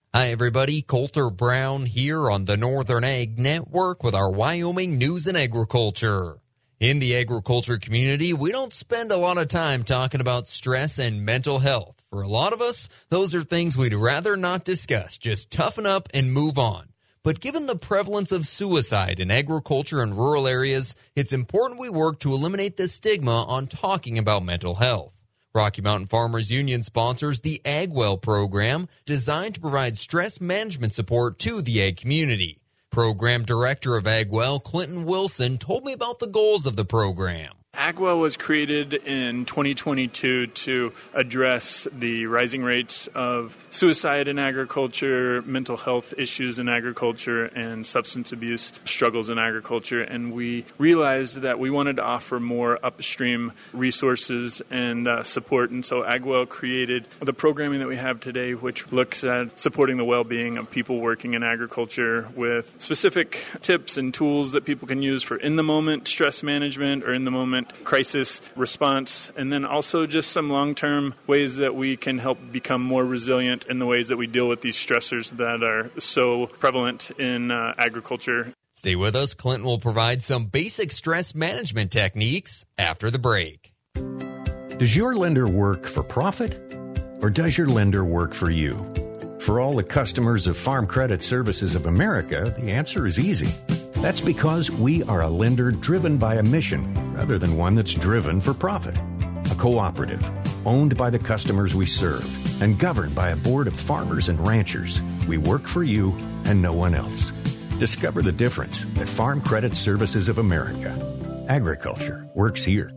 Hi, everybody. Colter Brown here on the Northern Ag Network with our Wyoming News and Agriculture. In the agriculture community, we don't spend a lot of time talking about stress and mental health. For a lot of us, those are things we'd rather not discuss. Just toughen up and move on. But given the prevalence of suicide in agriculture and rural areas, it's important we work to eliminate the stigma on talking about mental health. Rocky Mountain Farmers Union sponsors the AgWell program, designed to provide stress management support to the ag community. Program Director of AgWell, Clinton Wilson, told me about the goals of the program. AgWell was created in 2022 to address the rising rates of suicide in agriculture, mental health issues in agriculture, and substance abuse struggles in agriculture. And we realized that we wanted to offer more upstream resources and support. And so AgWell created the programming that we have today, which looks at supporting the well-being of people working in agriculture with specific tips and tools that people can use for in-the-moment stress management or in-the-moment crisis response, and then also just some long-term ways that we can help become more resilient in the ways that we deal with these stressors that are so prevalent in agriculture. Stay with us. Clinton will provide some basic stress management techniques after the break. Does your lender work for profit, or does your lender work for you? For all the customers of Farm Credit Services of America, the answer is easy. That's because we are a lender driven by a mission rather than one that's driven for profit. A cooperative, owned by the customers we serve and governed by a board of farmers and ranchers. We work for you and no one else. Discover the difference at Farm Credit Services of America. Agriculture works here.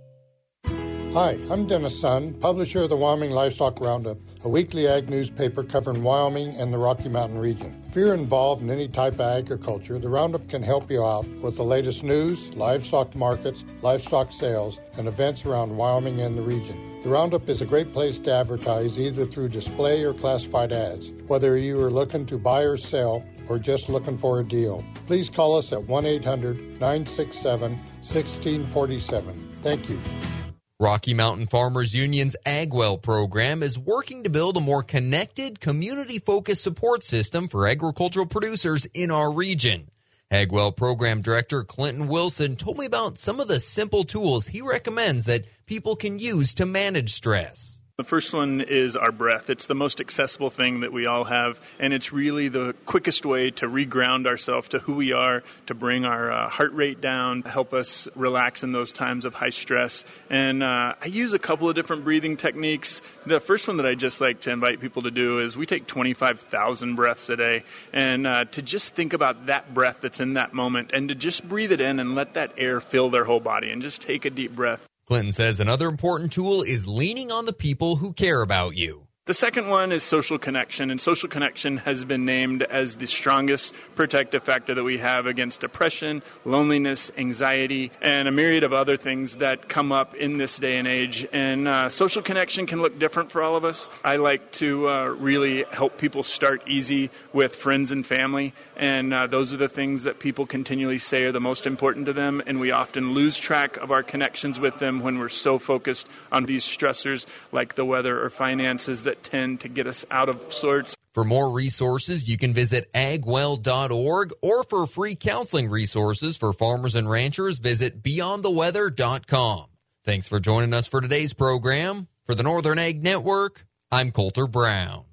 Hi, I'm Dennis Sun, publisher of the Wyoming Livestock Roundup, a weekly ag newspaper covering Wyoming and the Rocky Mountain region. If you're involved in any type of agriculture, the Roundup can help you out with the latest news, livestock markets, livestock sales, and events around Wyoming and the region. The Roundup is a great place to advertise either through display or classified ads, whether you are looking to buy or sell or just looking for a deal. Please call us at 1-800-967-1647. Thank you. Rocky Mountain Farmers Union's AgWell program is working to build a more connected, community-focused support system for agricultural producers in our region. AgWell Program Director Clinton Wilson told me about some of the simple tools he recommends that people can use to manage stress. The first one is our breath. It's the most accessible thing that we all have, and it's really the quickest way to reground ourselves to who we are, to bring our heart rate down, help us relax in those times of high stress. And I use a couple of different breathing techniques. The first one that I just like to invite people to do is we take 25,000 breaths a day, and to just think about that breath that's in that moment and to just breathe it in and let that air fill their whole body and just take a deep breath. Clinton says another important tool is leaning on the people who care about you. The second one is social connection, and social connection has been named as the strongest protective factor that we have against depression, loneliness, anxiety, and a myriad of other things that come up in this day and age. And social connection can look different for all of us. I like to really help people start easy with friends and family, and those are the things that people continually say are the most important to them, and we often lose track of our connections with them when we're so focused on these stressors like the weather or finances that tend to get us out of sorts. For more resources, you can visit agwell.org, or for free counseling resources for farmers and ranchers, visit beyondtheweather.com. Thanks for joining us for today's program. For the Northern Ag Network, I'm Colter Brown.